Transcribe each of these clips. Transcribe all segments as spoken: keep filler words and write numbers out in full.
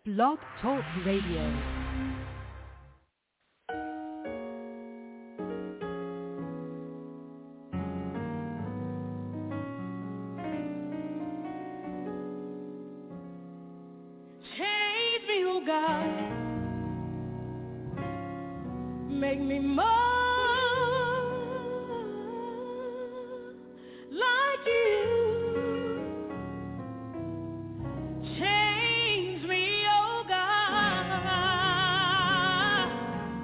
Blog Talk Radio. Make me more like you. Change me, oh God.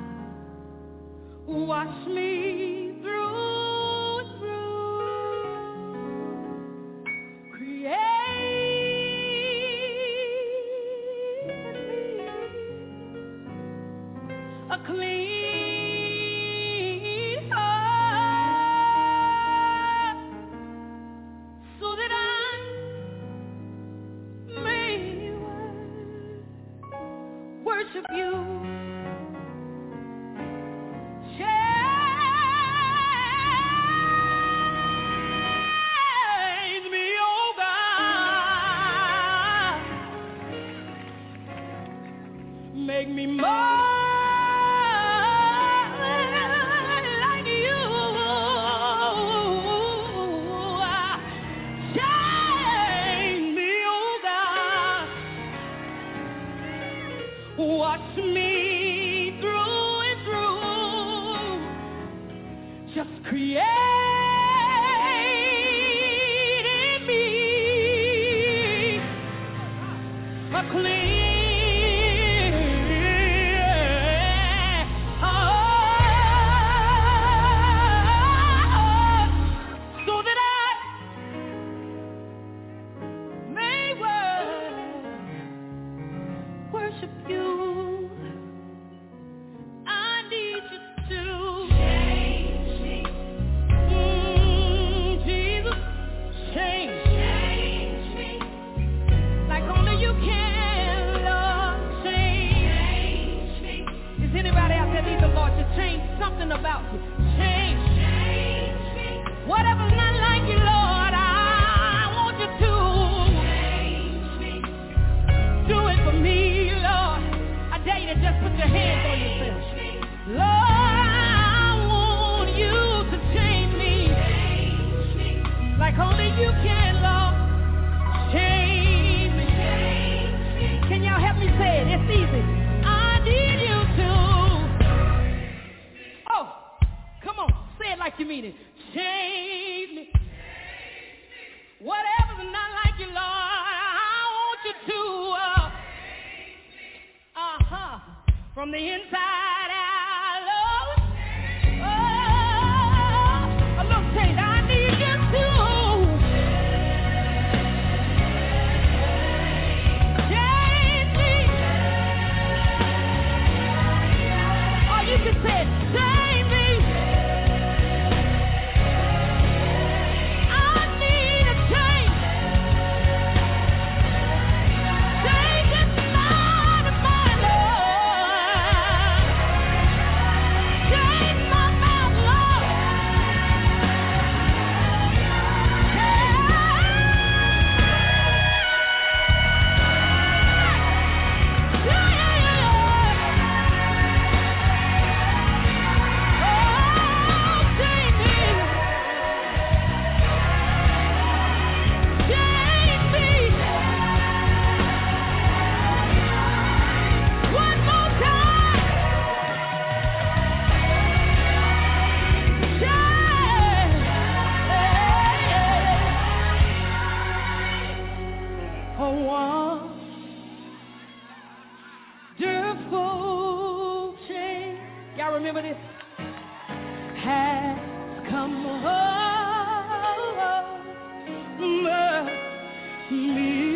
Wash me through and through. Create in me a clean worship you. Change me, oh God. Make me more like you. Change me, oh God. Watch me through and through. Just create in me a clean heart, so that I may worship you. Change something about you. Change. Change me. Whatever's not like you, Lord, I want you to change me. Do it for me, Lord. I dare you to just put your hands on yourself. Lord, I want you to change me. Change me. Like only you can, Lord. Change me. Change me. Can y'all help me say it? It's easy. I need you to. Like you mean it. Change me. Whatever's not like you, Lord, I want you to uh, uh-huh from the inside out, Lord. Oh, a little change. I need you to change me. Or you can say it, change me. Remember this? Has come over me.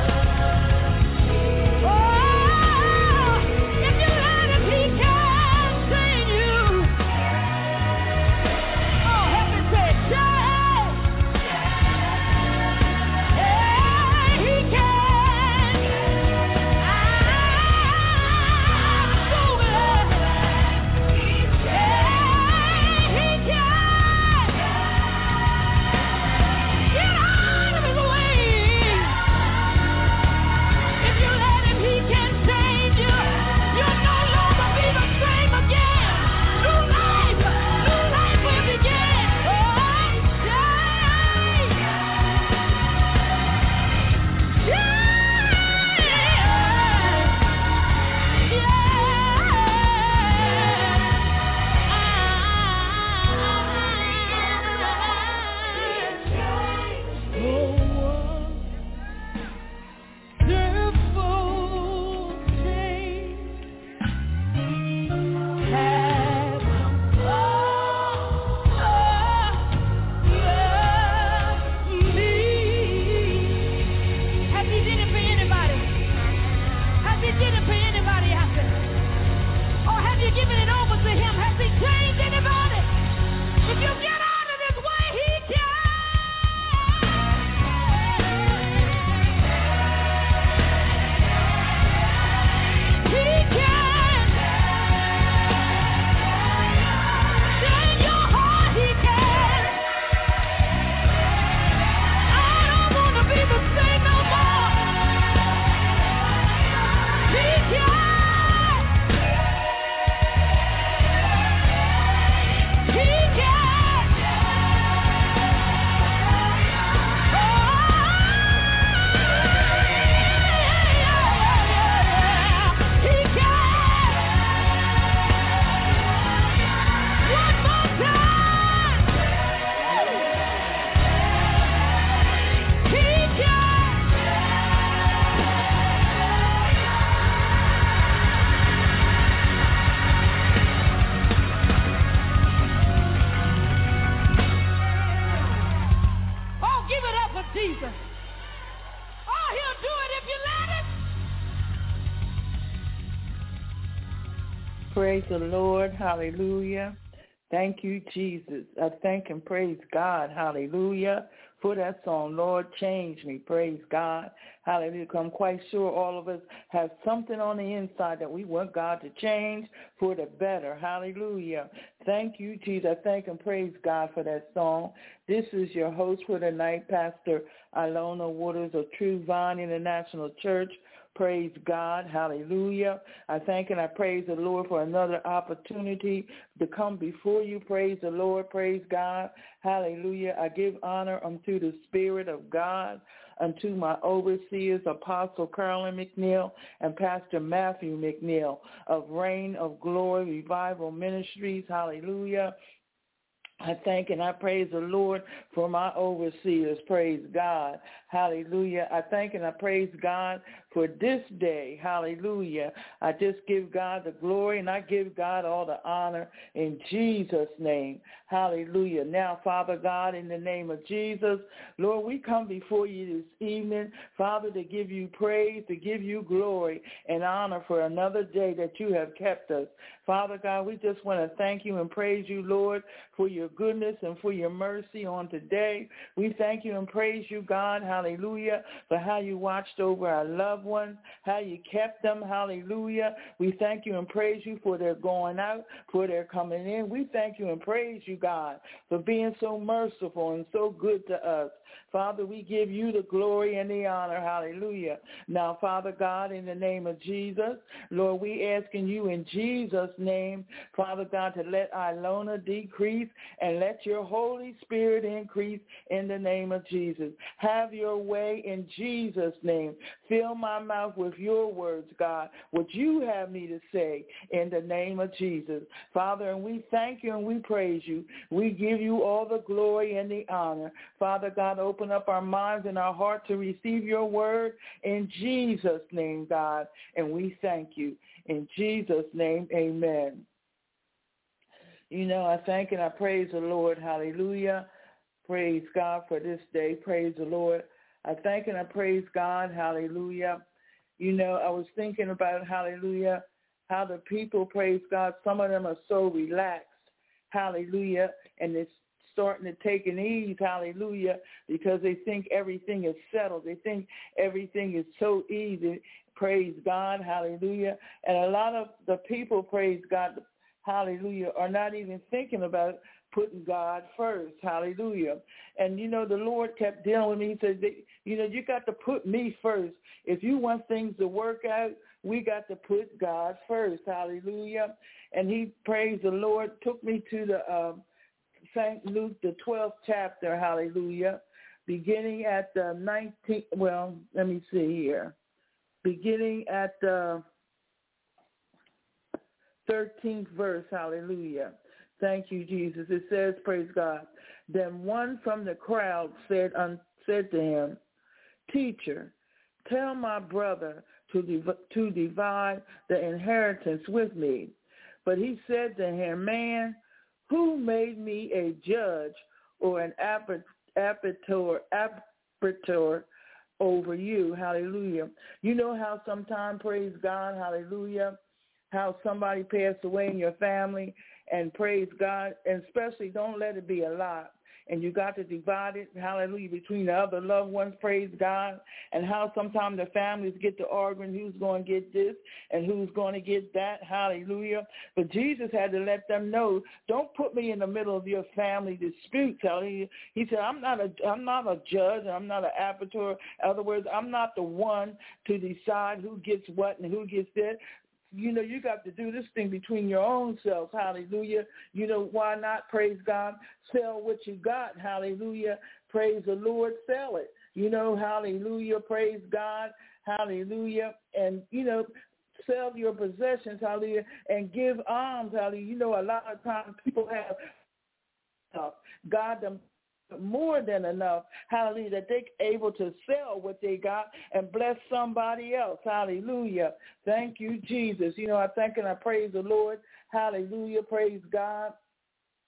If you let it, he can. Praise the Lord. Hallelujah. Thank you, Jesus. I thank and praise God. Hallelujah. For that song, Lord, change me. Praise God. Hallelujah. I'm quite sure all of us have something on the inside that we want God to change for the better. Hallelujah. Thank you, Jesus. I thank and praise God for that song. This is your host for the night, Pastor Ilona Waters of True Vine International Church. Praise God. Hallelujah. I thank and I praise the Lord for another opportunity to come before you. Praise the Lord. Praise God. Hallelujah. I give honor unto the Spirit of God, unto my overseers, Apostle Carolyn McNeil and Pastor Matthew McNeil of Reign of Glory Revival Ministries. Hallelujah. I thank and I praise the Lord for my overseers. Praise God. Hallelujah. I thank and I praise God for this day. Hallelujah. I just give God the glory and I give God all the honor in Jesus' name. Hallelujah. Now, Father God, in the name of Jesus, Lord, we come before you this evening, Father, to give you praise, to give you glory and honor for another day that you have kept us. Father God, we just want to thank you and praise you, Lord, for your goodness and for your mercy on today. We thank you and praise you, God, hallelujah, for how you watched over our loved ones, how you kept them, hallelujah. We thank you and praise you for their going out, for their coming in. We thank you and praise you, God, for being so merciful and so good to us. Father, we give you the glory and the honor, hallelujah. Now, Father God, in the name of Jesus, Lord, we asking you in Jesus' name, Father God, to let Ilona decrease and let your Holy Spirit increase in the name of Jesus. Have your way in Jesus' name. Fill my mouth with your words, God, what you have me to say in the name of Jesus. Father, and we thank you and we praise you. We give you all the glory and the honor. Father God, open up our minds and our heart to receive your word in Jesus' name, God, and we thank you. In Jesus' name, amen. You know, I thank and I praise the Lord. Hallelujah. Praise God for this day. Praise the Lord. I thank and I praise God. Hallelujah. You know, I was thinking about, hallelujah, how the people, praise God, some of them are so relaxed. Hallelujah. And it's starting to take an ease, hallelujah, because they think everything is settled. They think everything is so easy. Praise God. Hallelujah. And a lot of the people, praise God, hallelujah, are not even thinking about putting God first. Hallelujah. And, you know, the Lord kept dealing with me. He said, you know, you got to put me first. If you want things to work out, we got to put God first. Hallelujah. And he, praise the Lord, took me to the uh, Saint Luke, the twelfth chapter. Hallelujah. Beginning at the nineteenth, well, let me see here. Beginning at the thirteenth verse, hallelujah. Thank you, Jesus. It says, praise God. Then one from the crowd said, um, said to him, Teacher, tell my brother to, div- to divide the inheritance with me. But he said to him, Man, who made me a judge or an arbiter, arbiter over you? Hallelujah. You know how sometimes, praise God, hallelujah, how somebody passed away in your family, and praise God, and especially don't let it be a lot. And you got to divide it, hallelujah, between the other loved ones, praise God, and how sometimes the families get to arguing who's going to get this and who's going to get that, hallelujah. But Jesus had to let them know, don't put me in the middle of your family disputes, hallelujah. He said, I'm not a, I'm not a judge, and I'm not an arbiter. In other words, I'm not the one to decide who gets what and who gets that. You know, you got to do this thing between your own selves, hallelujah. You know, why not, praise God, sell what you got, hallelujah. Praise the Lord, sell it. You know, hallelujah, praise God, hallelujah. And, you know, sell your possessions, hallelujah, and give alms, hallelujah. You know, a lot of times people have uh, God them more than enough, hallelujah, that they're able to sell what they got and bless somebody else, hallelujah. Thank you, Jesus. You know, I thank and I praise the Lord, hallelujah, praise God.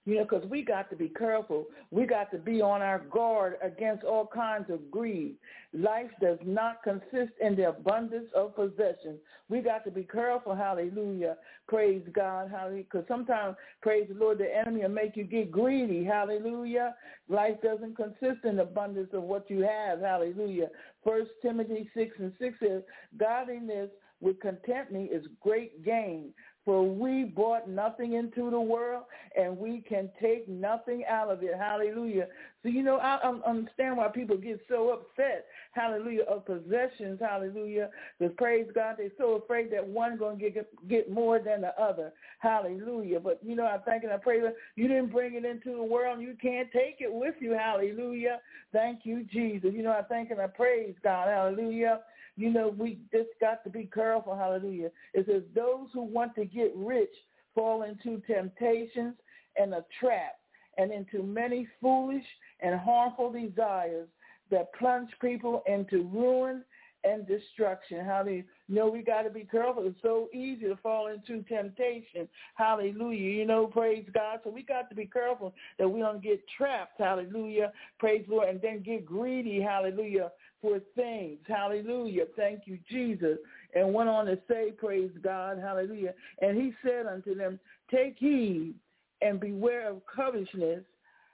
You know, because we got to be careful. We got to be on our guard against all kinds of greed. Life does not consist in the abundance of possessions. We got to be careful, hallelujah, praise God, hallelujah, because sometimes, praise the Lord, the enemy will make you get greedy, hallelujah. Life doesn't consist in the abundance of what you have, hallelujah. First Timothy six and six says, godliness with contentment is great gain. For we brought nothing into the world, and we can take nothing out of it. Hallelujah. So, you know, I, I understand why people get so upset, hallelujah, of possessions, hallelujah. Because, praise God, they're so afraid that one going to get get more than the other. Hallelujah. But, you know, I thank and I pray that you didn't bring it into the world, and you can't take it with you. Hallelujah. Thank you, Jesus. You know, I thank and I praise God. Hallelujah. You know, we just got to be careful, hallelujah. It says, those who want to get rich fall into temptations and a trap and into many foolish and harmful desires that plunge people into ruin and destruction. Hallelujah. You know, we got to be careful. It's so easy to fall into temptation. Hallelujah. You know, praise God. So we got to be careful that we don't get trapped. Hallelujah. Praise the Lord. And then get greedy. Hallelujah. For things. Hallelujah. Thank you, Jesus. And went on to say, praise God. Hallelujah. And he said unto them, take heed and beware of covetousness,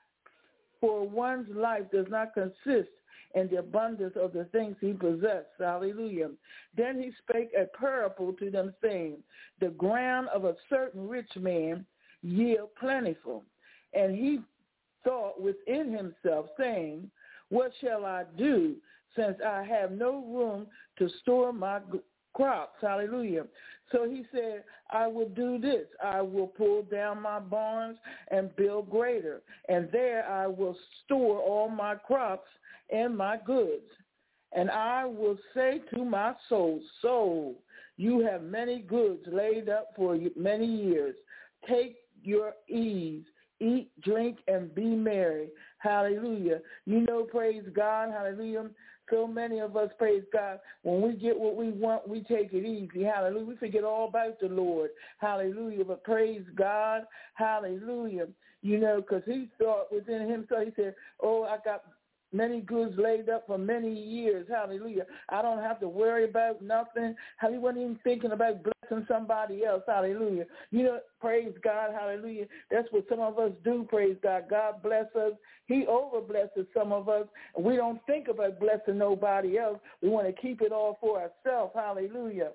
for one's life does not consist in the abundance of the things he possessed. Hallelujah. Then he spake a parable to them, saying, the ground of a certain rich man yield plentiful. And he thought within himself, saying, what shall I do, since I have no room to store my crops? Hallelujah. So he said, I will do this. I will pull down my barns and build greater, and there I will store all my crops and my goods. And I will say to my soul, soul, you have many goods laid up for many years. Take your ease. Eat, drink, and be merry. Hallelujah. You know, praise God. Hallelujah. So many of us, praise God, when we get what we want, we take it easy. Hallelujah. We forget all about the Lord. Hallelujah. But praise God. Hallelujah. You know, because he thought within himself, he said, oh, I got many goods laid up for many years. Hallelujah. I don't have to worry about nothing. He wasn't even thinking about blessing somebody else. Hallelujah. You know, praise God. Hallelujah. That's what some of us do. Praise God. God bless us. He overblesses some of us. We don't think about blessing nobody else. We want to keep it all for ourselves. Hallelujah.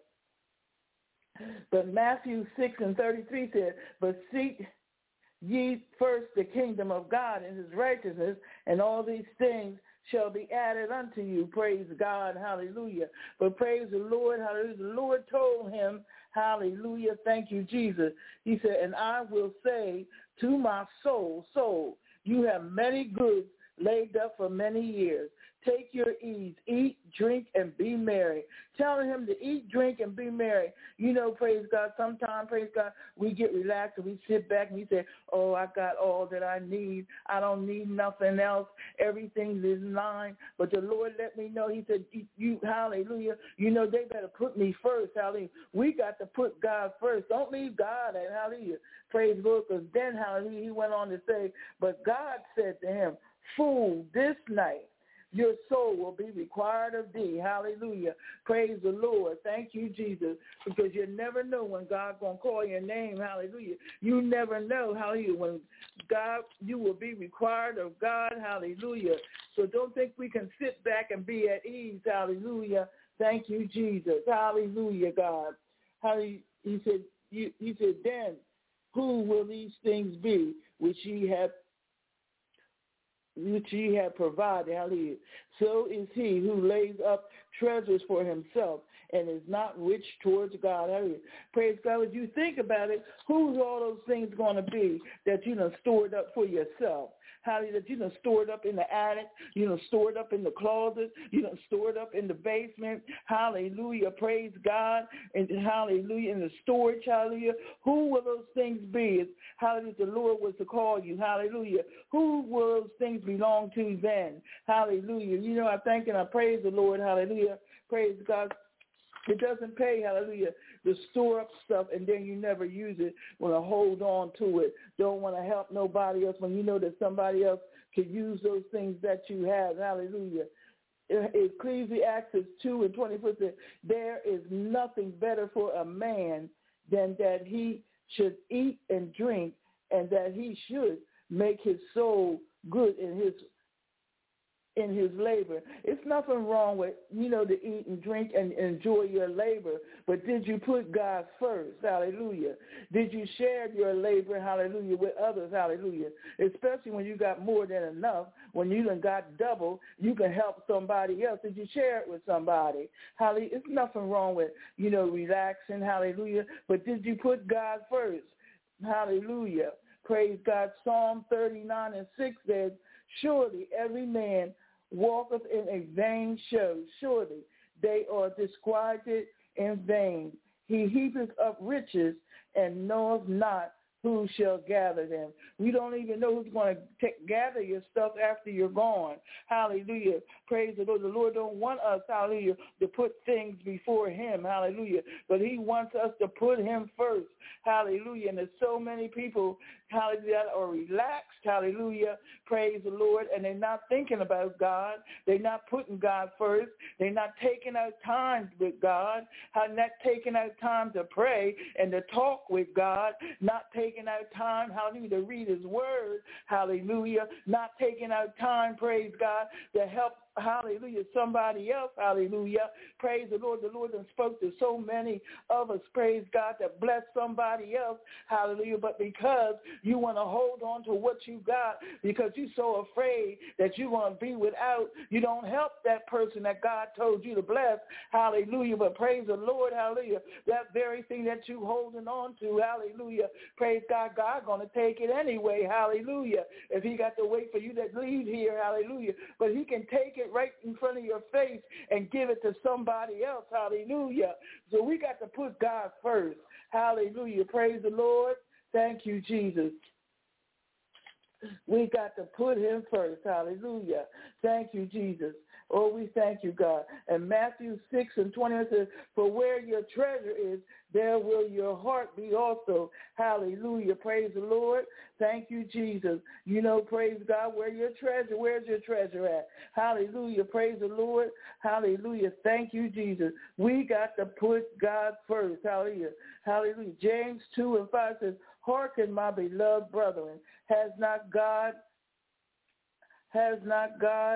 But Matthew six and thirty-three said, but seek ye first the kingdom of God and his righteousness, and all these things shall be added unto you. Praise God. Hallelujah. But praise the Lord. Hallelujah. The Lord told him, hallelujah, thank you, Jesus. He said, and I will say to my soul, soul, you have many goods laid up for many years. Take your ease, eat, drink, and be merry. Telling him to eat, drink, and be merry. You know, praise God, sometimes, praise God, we get relaxed and we sit back and we say, oh, I got all that I need. I don't need nothing else. Everything is in line. But the Lord let me know, he said, you, you hallelujah, you know, they better put me first. Hallelujah. We got to put God first. Don't leave God at, hallelujah. Praise the Lord, because then, hallelujah, he went on to say, but God said to him, fool, this night your soul will be required of thee. Hallelujah. Praise the Lord. Thank you, Jesus, because you never know when God's going to call your name. Hallelujah. You never know, hallelujah, when God, you will be required of God. Hallelujah. So don't think we can sit back and be at ease. Hallelujah. Thank you, Jesus. Hallelujah, God. Hallelujah. He said, you, he said, then who will these things be which ye have which ye have provided? Hallelujah. So is he who lays up treasures for himself and is not rich towards God. Hallelujah. Praise God. As you think about it, who's all those things going to be that you done stored up for yourself? Hallelujah. That you done stored up in the attic, you done stored up in the closet, you done stored up in the basement. Hallelujah. Praise God. And hallelujah. In the storage. Hallelujah. Who will those things be? Hallelujah. The Lord was to call you. Hallelujah. Who will those things belong to then? Hallelujah. You know, I thank and I praise the Lord. Hallelujah. Praise God. It doesn't pay, hallelujah, to store up stuff and then you never use it. Want to hold on to it. Don't want to help nobody else when you know that somebody else could use those things that you have. Hallelujah. Ecclesiastes two and twenty-four says, there is nothing better for a man than that he should eat and drink, and that he should make his soul good in his in his labor. It's nothing wrong with, you know, to eat and drink and enjoy your labor, but did you put God first? Hallelujah. Did you share your labor, hallelujah, with others? Hallelujah. Especially when you got more than enough, when you done got double, you can help somebody else. Did you share it with somebody? Hallelujah. It's nothing wrong with, you know, relaxing, hallelujah, but did you put God first? Hallelujah. Praise God. Psalm thirty-nine and six says, surely every man walketh in a vain show. Surely they are disquieted in vain. He heapeth up riches and knoweth not who shall gather them. We don't even know who's going to take, gather your stuff after you're gone. Hallelujah. Praise the Lord. The Lord don't want us, hallelujah, to put things before him. Hallelujah. But he wants us to put him first. Hallelujah. And there's so many people, hallelujah, that are relaxed. Hallelujah. Praise the Lord. And they're not thinking about God. They're not putting God first. They're not taking out time with God. Not taking out time to pray and to talk with God. Not taking out time, hallelujah, to read his word. Hallelujah. Not taking out time, praise God, to help, hallelujah, somebody else. Hallelujah. Praise the Lord. The Lord has spoke to so many of us, praise God, that bless somebody else. Hallelujah. But because you want to hold on to what you got, because you're so afraid that you're going to be without, you don't help that person that God told you to bless. Hallelujah. But praise the Lord. Hallelujah. That very thing that you're holding on to, hallelujah. Praise God. God's going to take it anyway. Hallelujah. If he got to wait for you to leave here, hallelujah. But he can take it right in front of your face and give it to somebody else. Hallelujah. So we got to put God first. Hallelujah. Praise the Lord. Thank you, Jesus. We got to put him first. Hallelujah. Thank you, Jesus. Oh, we thank you, God. And Matthew six and twenty says, for where your treasure is, there will your heart be also. Hallelujah. Praise the Lord. Thank you, Jesus. You know, praise God, where your treasure, where's your treasure at? Hallelujah. Praise the Lord. Hallelujah. Thank you, Jesus. We got to put God first. Hallelujah. Hallelujah. James two and five says, hearken, my beloved brethren, has not God, has not God,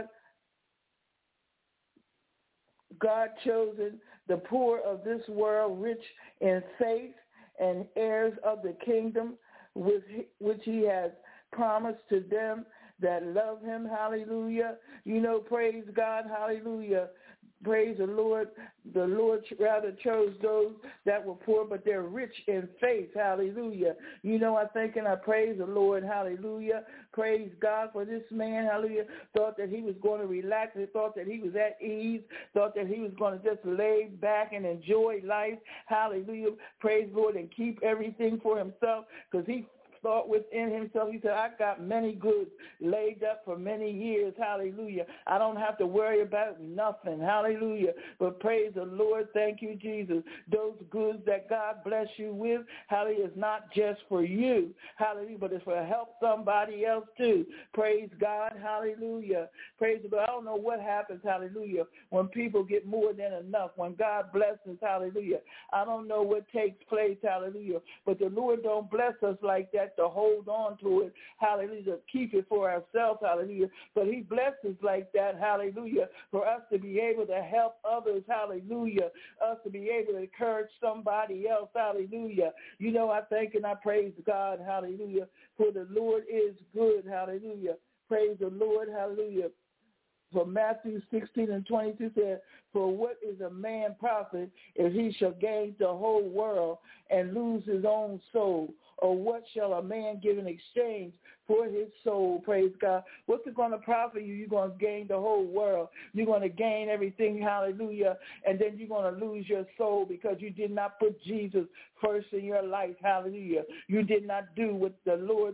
God chosen the poor of this world, rich in faith and heirs of the kingdom, with which he has promised to them that love him. Hallelujah. You know, praise God. Hallelujah. Praise the Lord. The Lord rather chose those that were poor, but they're rich in faith. Hallelujah. You know, I think and I praise the Lord. Hallelujah. Praise God for this man. Hallelujah. Thought that he was going to relax. He thought that he was at ease. Thought that he was going to just lay back and enjoy life. Hallelujah. Praise the Lord and keep everything for himself, because he thought within himself, he said, I got many goods laid up for many years. Hallelujah. I don't have to worry about nothing. Hallelujah. But praise the Lord. Thank you, Jesus. Those goods that God bless you with, hallelujah, is not just for you. Hallelujah. But it's for help somebody else too. Praise God. Hallelujah. Praise the Lord. I don't know what happens. Hallelujah. When people get more than enough, when God blesses. Hallelujah. I don't know what takes place. Hallelujah. But the Lord don't bless us like that to hold on to it, hallelujah, to keep it for ourselves, hallelujah. But he blesses like that, hallelujah, for us to be able to help others, hallelujah, us to be able to encourage somebody else, hallelujah. You know, I thank and I praise God, hallelujah, for the Lord is good, hallelujah. Praise the Lord, hallelujah. For Matthew sixteen and twenty-two said, for what is a man profit if he shall gain the whole world and lose his own soul? Or what shall a man give in exchange for his soul? Praise God. What's it going to profit you? You're going to gain the whole world. You're going to gain everything, hallelujah, and then you're going to lose your soul because you did not put Jesus first in your life, hallelujah. You did not do what the Lord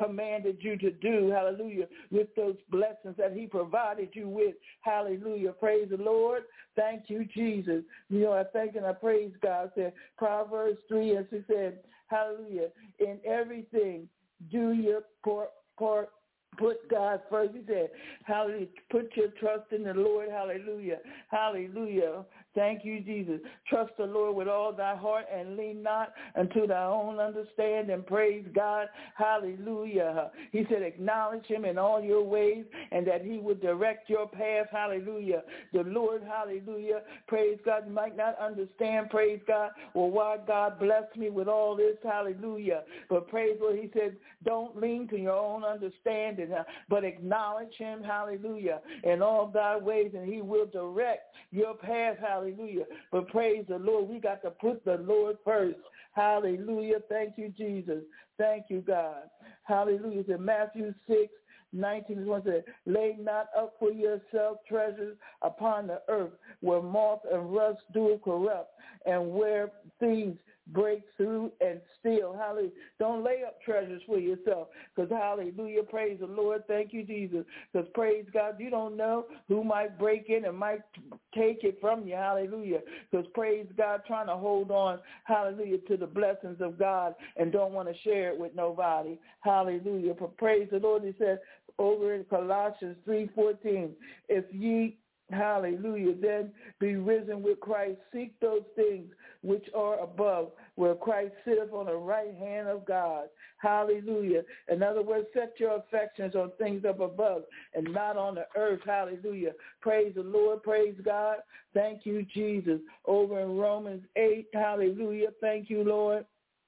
commanded you to do, hallelujah, with those blessings that he provided you with, hallelujah. Praise the Lord. Thank you, Jesus. You know, I thank and I praise God. Said Proverbs three, as he said, hallelujah, in everything do your part, part put God first. He said, hallelujah, put your trust in the Lord, hallelujah, hallelujah. Thank you, Jesus. Trust the Lord with all thy heart and lean not unto thy own understanding. Praise God, hallelujah. He said, acknowledge him in all your ways and that he would direct your path, hallelujah. The Lord, hallelujah, praise God. You might not understand, praise God, well, why God blessed me with all this, hallelujah. But praise Lord, he said, don't lean to your own understanding, but acknowledge him, hallelujah, in all thy ways, and he will direct your path, hallelujah. But praise the Lord, we got to put the Lord first. Hallelujah. Thank you, Jesus. Thank you, God. Hallelujah. In Matthew six, nineteen is one said, lay not up for yourself treasures upon the earth, where moth and rust do corrupt, and where thieves break through and steal. Hallelujah. Don't lay up treasures for yourself, because hallelujah, praise the Lord. Thank you, Jesus. Because praise God, you don't know who might break in and might take it from you. Hallelujah. Because praise God, trying to hold on, hallelujah, to the blessings of God and don't want to share it with nobody. Hallelujah. But praise the Lord. He said over in Colossians three fourteen, if ye hallelujah, then be risen with Christ. Seek those things which are above, where Christ sitteth on the right hand of God. Hallelujah. In other words, set your affections on things up above and not on the earth. Hallelujah. Praise the Lord. Praise God. Thank you, Jesus. Over in Romans eight, hallelujah. Thank you, Lord.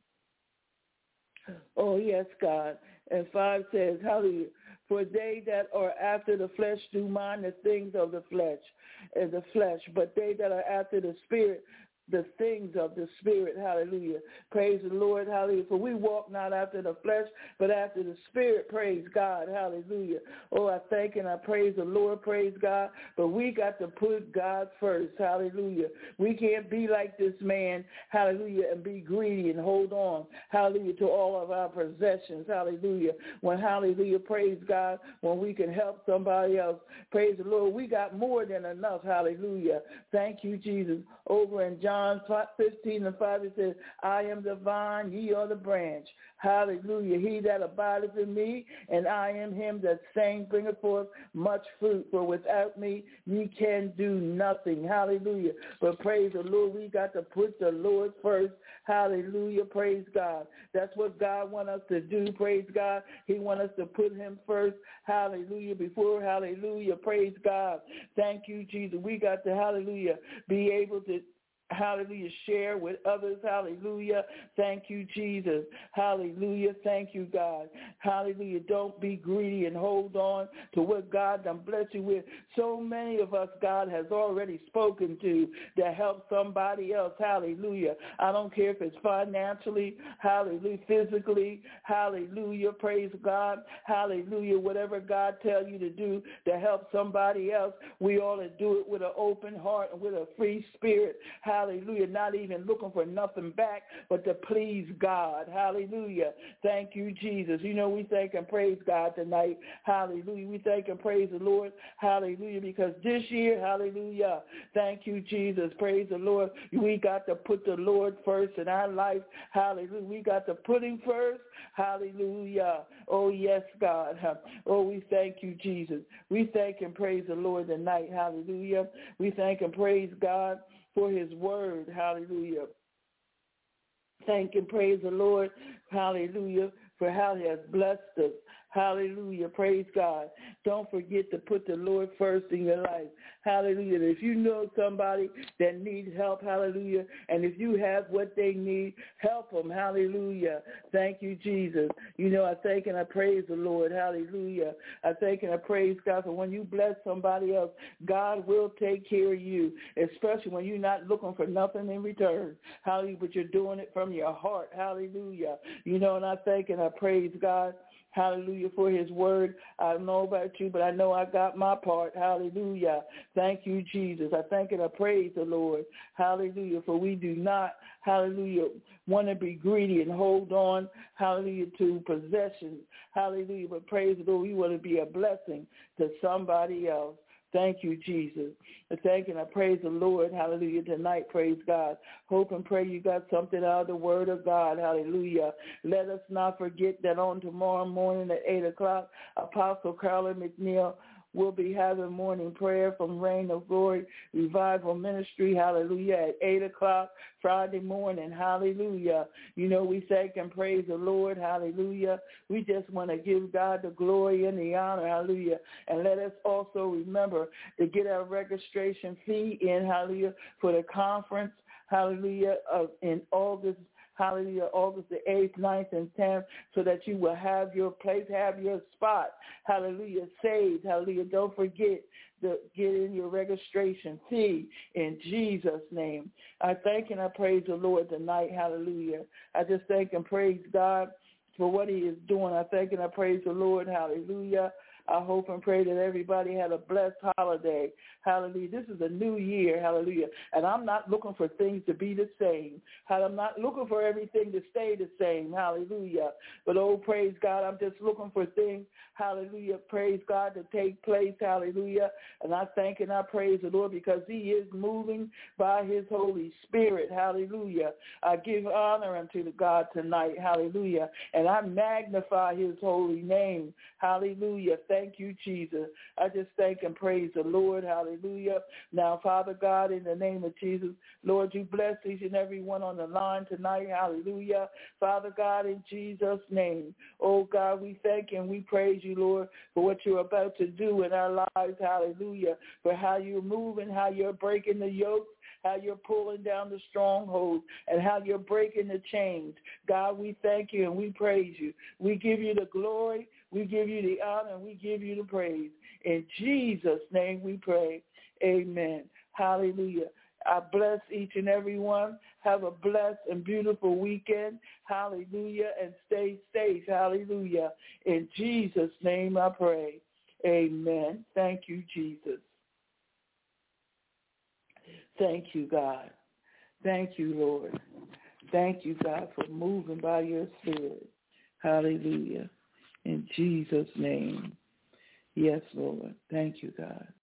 Oh, yes, God. And five says, hallelujah. For they that are after the flesh do mind the things of the flesh, and the flesh, but they that are after the Spirit, the things of the Spirit. Hallelujah. Praise the Lord. Hallelujah. For we walk not after the flesh, but after the Spirit. Praise God. Hallelujah. Oh, I thank and I praise the Lord. Praise God. But we got to put God first. Hallelujah. We can't be like this man. Hallelujah. And be greedy and hold on. Hallelujah. To all of our possessions. Hallelujah. When, hallelujah, praise God, when we can help somebody else. Praise the Lord. We got more than enough. Hallelujah. Thank you, Jesus. Over in John John fifteen and five, it says, I am the vine, ye are the branch. Hallelujah. He that abideth in me, and I am him that same bringeth forth much fruit. For without me, ye can do nothing. Hallelujah. But praise the Lord, we got to put the Lord first. Hallelujah. Praise God. That's what God wants us to do. Praise God. He wants us to put him first. Hallelujah. Before, hallelujah. Praise God. Thank you, Jesus. We got to, hallelujah, be able to, hallelujah, share with others. Hallelujah. Thank you, Jesus. Hallelujah. Thank you, God. Hallelujah. Don't be greedy and hold on to what God done bless you with. So many of us, God has already spoken to to help somebody else. Hallelujah. I don't care if it's financially, hallelujah, physically, hallelujah, praise God, hallelujah, whatever God tells you to do to help somebody else, we ought to do it with an open heart and with a free spirit. Hallelujah. Not even looking for nothing back, but to please God. Hallelujah. Thank you, Jesus. You know, we thank and praise God tonight. Hallelujah. We thank and praise the Lord. Hallelujah. Because this year, hallelujah, thank you, Jesus. Praise the Lord. We got to put the Lord first in our life. Hallelujah. We got to put him first. Hallelujah. Oh, yes, God. Oh, we thank you, Jesus. We thank and praise the Lord tonight. Hallelujah. We thank and praise God for his word. Hallelujah. Thank and praise the Lord. Hallelujah. For how he has blessed us. Hallelujah. Praise God. Don't forget to put the Lord first in your life. Hallelujah. If you know somebody that needs help, hallelujah, and if you have what they need, help them. Hallelujah. Thank you, Jesus. You know, I thank and I praise the Lord. Hallelujah. I thank and I praise God for when you bless somebody else, God will take care of you, especially when you're not looking for nothing in return. Hallelujah. But you're doing it from your heart. Hallelujah. You know, and I thank and I praise God hallelujah, for his word. I don't know about you, but I know I got my part. Hallelujah. Thank you, Jesus. I thank and I praise the Lord. Hallelujah. For we do not, hallelujah, want to be greedy and hold on, hallelujah, to possessions. Hallelujah. But praise the Lord, we want to be a blessing to somebody else. Thank you, Jesus. I thank and I praise the Lord, hallelujah, tonight, praise God. Hope and pray you got something out of the word of God, hallelujah. Let us not forget that on tomorrow morning at eight o'clock, Apostle Carolyn McNeil will be having morning prayer from Reign of Glory Revival Ministry, hallelujah, at eight o'clock Friday morning, hallelujah. You know, we thank and praise the Lord, hallelujah. We just want to give God the glory and the honor, hallelujah. And let us also remember to get our registration fee in, hallelujah, for the conference, hallelujah, of, in August, hallelujah, August the eighth, ninth, and tenth, so that you will have your place, have your spot, hallelujah, saved, hallelujah. Don't forget to get in your registration fee in Jesus' name. I thank and I praise the Lord tonight, hallelujah. I just thank and praise God for what he is doing. I thank and I praise the Lord, hallelujah. I hope and pray that everybody had a blessed holiday. Hallelujah. This is a new year. Hallelujah. And I'm not looking for things to be the same. I'm not looking for everything to stay the same. Hallelujah. But, oh, praise God, I'm just looking for things, hallelujah, praise God, to take place. Hallelujah. And I thank and I praise the Lord because he is moving by his Holy Spirit. Hallelujah. I give honor unto the God tonight. Hallelujah. And I magnify his holy name. Hallelujah. Thank you, Jesus. I just thank and praise the Lord. Hallelujah. Now, Father God, in the name of Jesus, Lord, you bless each and every one on the line tonight. Hallelujah. Father God, in Jesus' name, oh God, we thank and we praise you, Lord, for what you're about to do in our lives. Hallelujah. For how you're moving, how you're breaking the yoke, how you're pulling down the strongholds, and how you're breaking the chains. God, we thank you and we praise you. We give you the glory, we give you the honor, and we give you the praise. In Jesus' name we pray. Amen. Hallelujah. I bless each and every one. Have a blessed and beautiful weekend. Hallelujah. And stay safe. Hallelujah. In Jesus' name I pray. Amen. Thank you, Jesus. Thank you, God. Thank you, Lord. Thank you, God, for moving by your Spirit. Hallelujah. In Jesus' name. Yes, Lord. Thank you, God.